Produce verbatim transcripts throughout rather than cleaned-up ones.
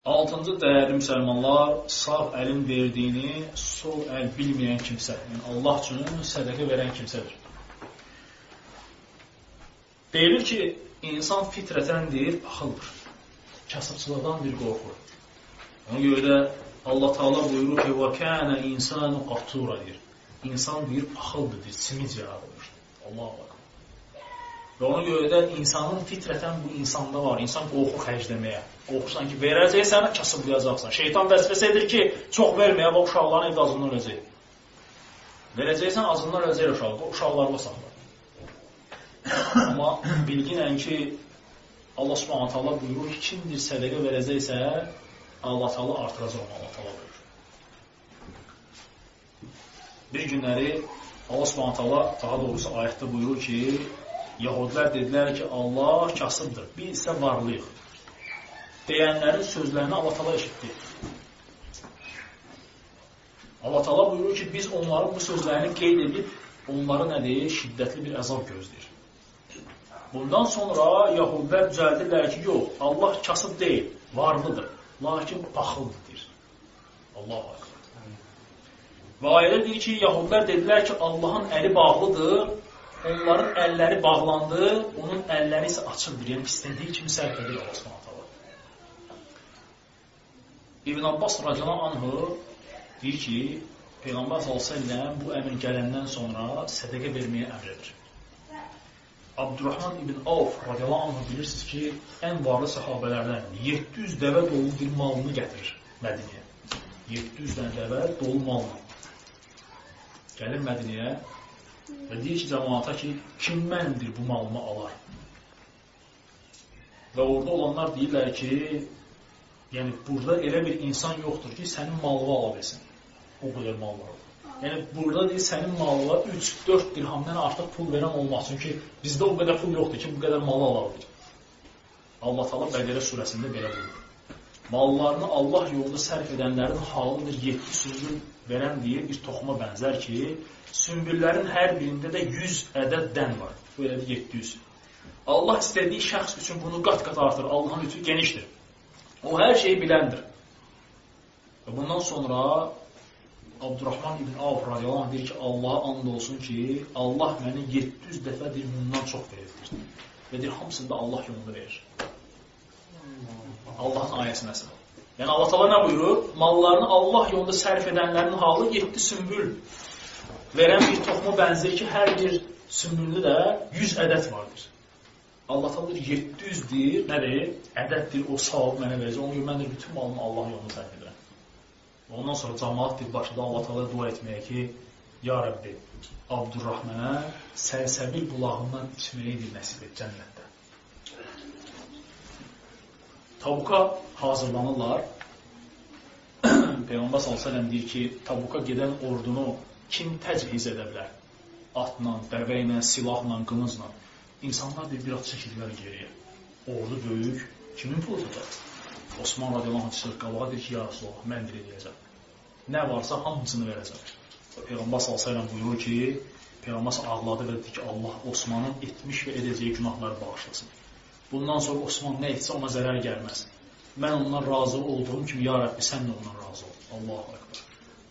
Altıncı dəyərli müsəlmanlar, sağ əlin verdiyini sol əl bilməyən kimsə, yəni Allah üçün sədəqə verən kimsədir. Deyilir ki, insan fitrətəndir, paxıldır. Kasıbçılıqdan bir qorxur. Ona görə də Allah Teala buyurur ki, وَكَانَ إِنسَانُ قَطُورًا deyir. İnsan deyir, paxıldır, deyir, simic yaradılır. Allah Allah. Və ona görə də insanın fitrətən bu insanda var. İnsan qorxu xərcləməyə. Qorxursan ki, verəcəksən, kasıblayacaqsan. Şeytan vəsvəsə edir ki, çox verməyə, bax, uşaqların evdə azından öləcək. Verəcəksən, azından öləcək uşaqlar. Uşaqlarla saxlar. Amma bilginən ki, Allah Subhanahu taala buyurur ki, kim bir sədəqə verəcəksə, Allah Taala artıracaq, Allah Taala buyurur. Bir günləri Allah Subhanahu taala daha doğrusu ayətdə buyurur ki, Yahudilər dedilər ki, Allah kasıbdır, biz isə varlıyıq. Deyənlərin sözlərini Allah Taala eşitdi. Allah Taala buyurur ki, biz onların bu sözlərini qeyd edib, onları nədir? Şiddətli bir əzab gözləyir. Bundan sonra Yahudilər düzəldirlər ki, yox, Allah kasıb deyil, varlıdır, lakin paxıldır. Allah Akbar. Və ayədə deyir ki, Yahudilər dedilər ki, Allahın əli bağlıdır, onların əlləri bağlandı, onun əlləri isə açıldır. Yəni, istədiyi kimi sərf edir Allah Subhanahu taala. İbn Abbas radiyallahu anhu deyir ki, Peyğəmbər sallallahu əleyhi və səlləm bu əmr gələndən sonra sədəqə verməyə əmr edir. Abdurrahman ibn Avf radiyallahu anhu bilirsiniz ki, ən varlı səhabələrdən yeddi yüz dəvə dolu bir malını gətirir Mədiniyə. yeddi yüz dənə dəvə dolu malını. Gəlir Mədiniyə və deyir ki, cəmaata ki, kim məndir bu malımı alar? Və orada olanlar deyirlər ki, yəni burada elə bir insan yoxdur ki, sənin malını ala bilsin. O qədər mal var. Yəni burada deyir, sənin malına üç dörd dirhamdan artıq pul verən olmaz. Çünki bizdə o qədər pul yoxdur ki, bu qədər malı alabilir. Allah Teala Bəqərə surəsində belə buyurur. Mallarını Allah yolunda sərf edənlərin halıdır yeddi sümbül verən deyir, bir toxuma bənzər ki, sümbüllərin hər birində də yüz ədəd dən var. Bu elədir yeddi yüz. Allah istədiyi şəxs üçün bunu qat-qat artır. Allahın lütfü genişdir. O hər şeyi biləndir. Və bundan sonra Abdurrahman ibn Avf radiyallahu anh deyir ki, Allaha and olsun ki, Allah məni yeddi yüz dəfə deyir, bundan çox verir. Və deyir, hamısını da Allah yolunda verir. Allahın ayəsi məsələ. Yəni Allah Taala nə buyurur? Mallarını Allah yolunda sərf edənlərin halı yeddi sümbül verən bir toxuma bənzər ki, hər bir sümbüldə də yüz ədəd vardır. Allah Taala yeddi yüzdür, nədir? Ədəddir, o savabı mənə verəcək. Ona görə mən də bütün malımı Allah yolunda sərf edirəm. Ondan sonra cəmaət bir başladı Allah Taala dua etməyə ki, Ya Rəbbi, Abdurrahmənə səlsəbil bulağından içməyi bir nəsib et cənnətdə. Tabuka hazırlanırlar. Peyğəmbər sallallahu əleyhi və səlləm deyir ki, Tabuka gedən ordunu kim təchiz edə bilər? Atla, dəvə ilə, silahla, qılıncla. İnsanlar bir biraz çəkildilər geriyə. Ordu böyük. Kimin pulu tutacaq? Osman radiyallahu anh çıxır qabağa deyir ki, ya Rasulullah, mən dir edəcəm. Nə varsa hamısını verəcəm. Peyğəmbər sallallahu əleyhi və səlləm buyurur ki, Peyğəmbər ağladı və dedi ki, Allah Osmanın etmiş və edəcəyi günahları bağışlasın. Bundan sonra Osman nə etsə ona zərər gəlməz. Mən ondan razı olduğum kimi, ya Rəbbi, sən də ondan razı ol. Allahu Ekber.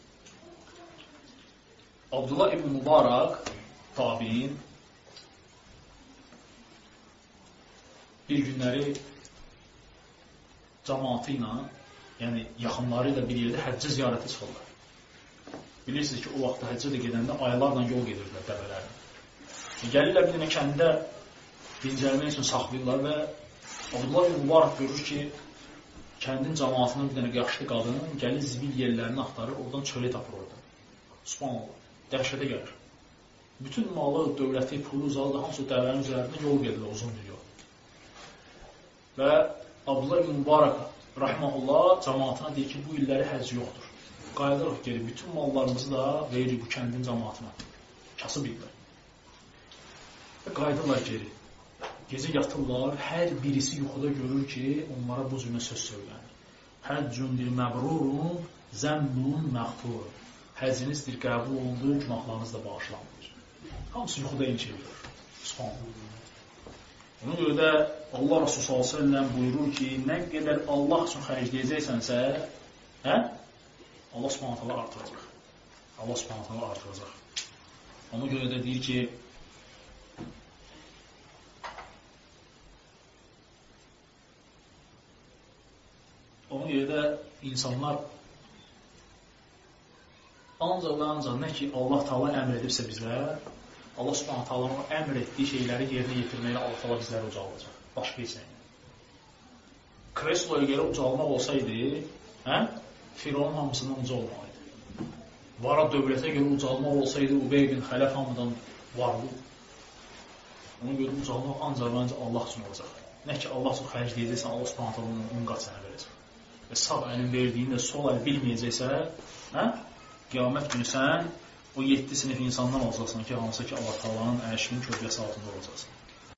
Abdullah ibn Mübarək tabiin bir günləri cəmaatı ilə, yəni yaxınları ilə bir yerdə həccə ziyarəti çıxırlar. Bilirsiniz ki, o vaxtda həccə də gedəndə aylarla yol gedirlər dəvələrlə. Gəlirlər bir dənə kəndə dincəlmək üçün saxlayırlar və Abdullah ibn Mübarək görür ki, kəndin cəmaatının bir dənə yaşlı qadın gəlir zibil yerlərini axtarır, oradan çölə tapır orada. Subhanallah, dəhşətə gəlir. Bütün malı, dövləti, pulu uzaldı, hamısı dəvənin üzərində yol gedirlər, uzun bir yol. Və Abdullah ibn Mübarək rahmehullah cəmaatına deyir ki, bu illəri həcc yoxdur. Qayıdırıq geri, bütün mallarımızı da veririk bu kəndin cəmaatına. Kasıb idilər. Və qayıdırlar geri. Gecə yatırlar, hər birisi yuxuda görür ki, onlara bu cümlə söz söylənir. Həccundir məbrurun, zəmbun məğfur. Həccinizdir qəbul olundu, günahlarınız da bağışlanır. Hamısı yuxuda inç edir. Subhanallah. Ona görə də Allah Resulü sallallahu əleyhi və səlləm buyurur ki, nə qədər Allah üçün xərcləyəcəksənsə, hə? Allah Subhanahu taala artıracaq. Allah Subhanahu taala artıracaq. Ona görə də deyir ki, ona görə də insanlar ancaq və ancaq nə ki Allah Taala əmr edibsə bizə, Allah Subhanahu taalanın əmr etdiyi şeyləri yerinə yetirməklə Allah Taala bizləri ucaldacaq. Başqa heç nə. Kresloya görə ucalmaq olsaydı, hə? Firavun hamısından uca olmalıydı. Vara dövlətə görə ucalmaq olsaydı, Ubey bin Xələf hamıdan varlı. Ona görə ucalmaq ancaq və ancaq Allah üçün olacaq. Nə ki Allah üçün xərcləyəcəksən, Allah Subhanahu taalanın on qat sənə verəcək. Və sağ əlin verdiyini də sol əl bilməyəcəksə, hə? Qiyamət günü sən o yeddi sinif insandan olacaqsan ki, hansı ki Allah Taala'nın ərşinin kölgəsi altında olacaqsan.